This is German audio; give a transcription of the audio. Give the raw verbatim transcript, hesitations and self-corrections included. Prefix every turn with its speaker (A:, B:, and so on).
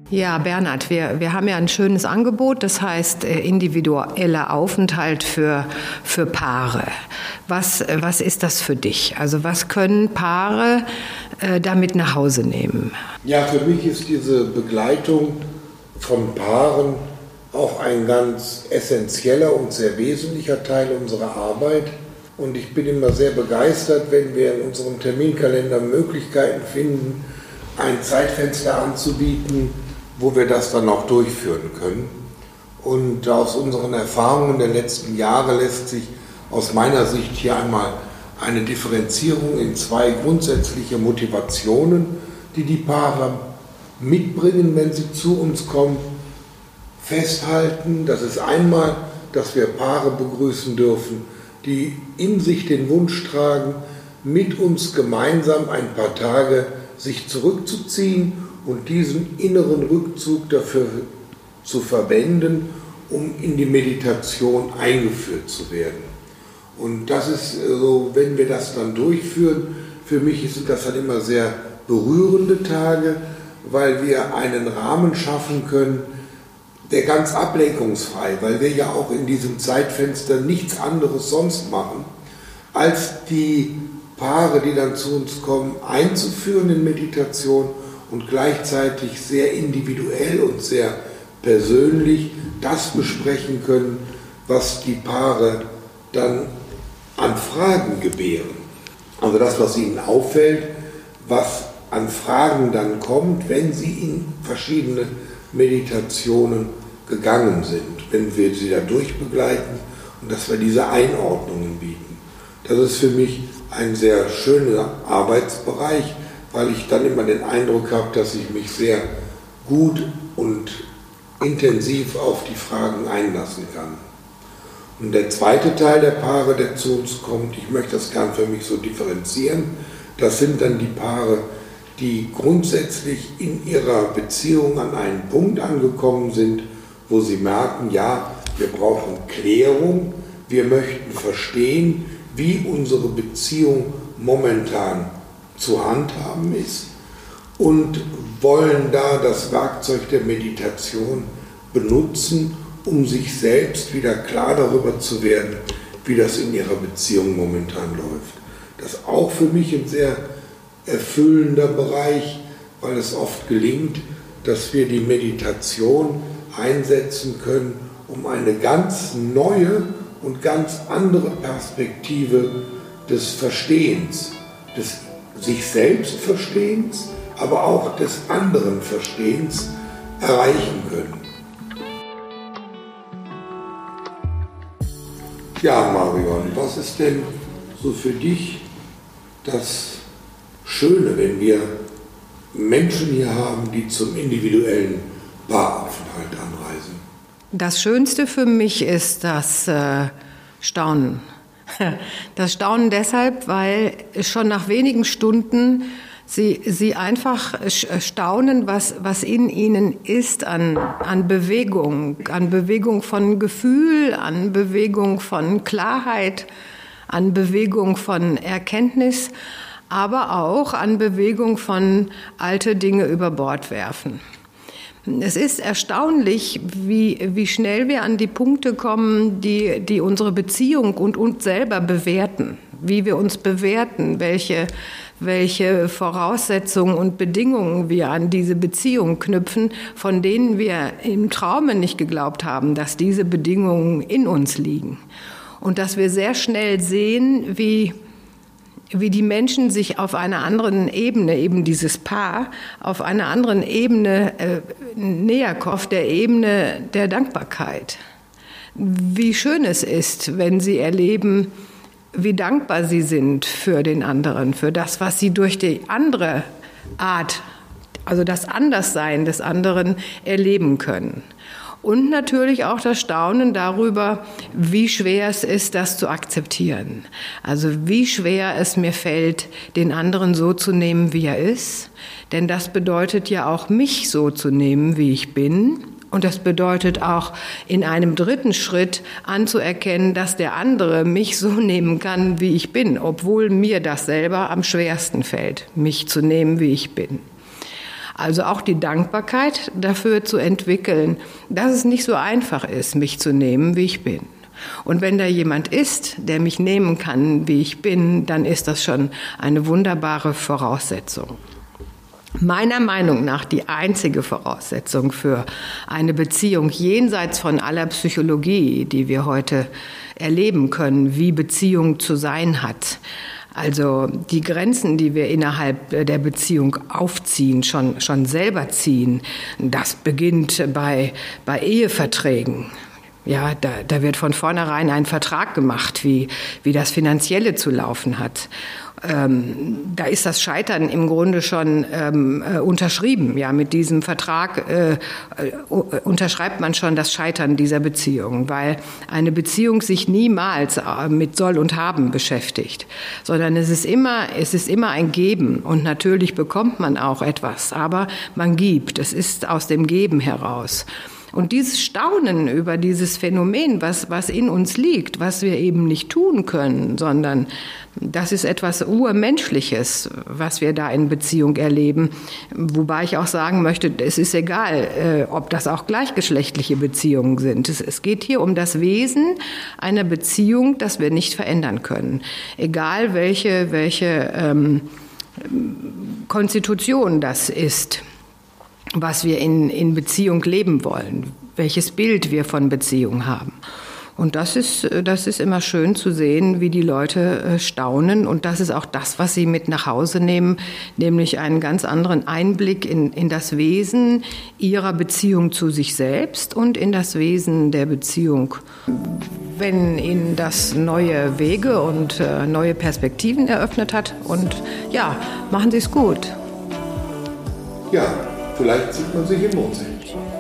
A: Ja, Bernhard, wir, wir haben ja ein schönes Angebot, das heißt äh, individueller Aufenthalt für, für Paare. Was, äh, was ist das für dich? Also was können Paare äh, damit nach Hause nehmen?
B: Ja, für mich ist diese Begleitung von Paaren auch ein ganz essentieller und sehr wesentlicher Teil unserer Arbeit. Und ich bin immer sehr begeistert, wenn wir in unserem Terminkalender Möglichkeiten finden, ein Zeitfenster anzubieten, wo wir das dann auch durchführen können. Und aus unseren Erfahrungen der letzten Jahre lässt sich aus meiner Sicht hier einmal eine Differenzierung in zwei grundsätzliche Motivationen, die die Paare mitbringen, wenn sie zu uns kommen, festhalten. Das ist einmal, dass wir Paare begrüßen dürfen, die in sich den Wunsch tragen, mit uns gemeinsam ein paar Tage sich zurückzuziehen und diesen inneren Rückzug dafür zu verwenden, um in die Meditation eingeführt zu werden. Und das ist so, wenn wir das dann durchführen, für mich sind das dann immer sehr berührende Tage, weil wir einen Rahmen schaffen können, der ganz ablenkungsfrei, weil wir ja auch in diesem Zeitfenster nichts anderes sonst machen, als die Paare, die dann zu uns kommen, einzuführen in Meditation und gleichzeitig sehr individuell und sehr persönlich das besprechen können, was die Paare dann an Fragen gebären. Also das, was ihnen auffällt, was an Fragen dann kommt, wenn sie in verschiedene Meditationen gegangen sind, wenn wir sie da durchbegleiten und dass wir diese Einordnungen bieten. Das ist für mich ein sehr schöner Arbeitsbereich, weil ich dann immer den Eindruck habe, dass ich mich sehr gut und intensiv auf die Fragen einlassen kann. Und der zweite Teil der Paare, der zu uns kommt, ich möchte das gern für mich so differenzieren, das sind dann die Paare, die grundsätzlich in ihrer Beziehung an einen Punkt angekommen sind, wo sie merken, ja, wir brauchen Klärung, wir möchten verstehen, wie unsere Beziehung momentan zu handhaben ist und wollen da das Werkzeug der Meditation benutzen, um sich selbst wieder klar darüber zu werden, wie das in ihrer Beziehung momentan läuft. Das ist auch für mich ein sehr erfüllender Bereich, weil es oft gelingt, dass wir die Meditation einsetzen können, um eine ganz neue und ganz andere Perspektive des Verstehens, des sich selbst Verstehens, aber auch des anderen Verstehens erreichen können. Ja, Marion, was ist denn so für dich das Schöne, wenn wir Menschen hier haben, die zum individuellen Paaraufenthalt anreisen?
A: Das Schönste für mich ist das äh, Staunen. Das Staunen deshalb, weil schon nach wenigen Stunden sie, sie einfach staunen, was, was in ihnen ist an, an Bewegung, an Bewegung von Gefühl, an Bewegung von Klarheit, an Bewegung von Erkenntnis, aber auch an Bewegung von alte Dinge über Bord werfen. Es ist erstaunlich, wie, wie schnell wir an die Punkte kommen, die, die unsere Beziehung und uns selber bewerten, wie wir uns bewerten, welche, welche Voraussetzungen und Bedingungen wir an diese Beziehung knüpfen, von denen wir im Traume nicht geglaubt haben, dass diese Bedingungen in uns liegen. Und dass wir sehr schnell sehen, wie wie die Menschen sich auf einer anderen Ebene, eben dieses Paar, auf einer anderen Ebene äh, näher kommen, auf der Ebene der Dankbarkeit. Wie schön es ist, wenn sie erleben, wie dankbar sie sind für den anderen, für das, was sie durch die andere Art, also das Anderssein des anderen, erleben können. Und natürlich auch das Staunen darüber, wie schwer es ist, das zu akzeptieren. Also wie schwer es mir fällt, den anderen so zu nehmen, wie er ist. Denn das bedeutet ja auch, mich so zu nehmen, wie ich bin. Und das bedeutet auch, in einem dritten Schritt anzuerkennen, dass der andere mich so nehmen kann, wie ich bin, obwohl mir das selber am schwersten fällt, mich zu nehmen, wie ich bin. Also auch die Dankbarkeit dafür zu entwickeln, dass es nicht so einfach ist, mich zu nehmen, wie ich bin. Und wenn da jemand ist, der mich nehmen kann, wie ich bin, dann ist das schon eine wunderbare Voraussetzung. Meiner Meinung nach die einzige Voraussetzung für eine Beziehung jenseits von aller Psychologie, die wir heute erleben können, wie Beziehung zu sein hat. Also die Grenzen, die wir innerhalb der Beziehung aufziehen, schon, schon selber ziehen, das beginnt bei, bei Eheverträgen. Ja, da, da wird von vornherein ein Vertrag gemacht, wie, wie das Finanzielle zu laufen hat. Ähm, da ist das Scheitern im Grunde schon ähm, äh, unterschrieben. Ja, mit diesem Vertrag äh, äh, unterschreibt man schon das Scheitern dieser Beziehung, weil eine Beziehung sich niemals äh, mit Soll und Haben beschäftigt, sondern es ist immer, es ist immer ein Geben und natürlich bekommt man auch etwas, aber man gibt. Es ist aus dem Geben heraus. Und dieses Staunen über dieses Phänomen, was, was in uns liegt, was wir eben nicht tun können, sondern das ist etwas Urmenschliches, was wir da in Beziehung erleben. Wobei ich auch sagen möchte, es ist egal, äh, ob das auch gleichgeschlechtliche Beziehungen sind. Es, es geht hier um das Wesen einer Beziehung, das wir nicht verändern können. Egal welche, welche ähm, Konstitution das ist, was wir in, in Beziehung leben wollen, welches Bild wir von Beziehung haben. Und das ist, das ist immer schön zu sehen, wie die Leute staunen. Und das ist auch das, was sie mit nach Hause nehmen, nämlich einen ganz anderen Einblick in, in das Wesen ihrer Beziehung zu sich selbst und in das Wesen der Beziehung. Wenn ihnen das neue Wege und äh, neue Perspektiven eröffnet hat. Und ja, machen Sie es gut.
B: Ja. Vielleicht sieht man sich im Mondsee.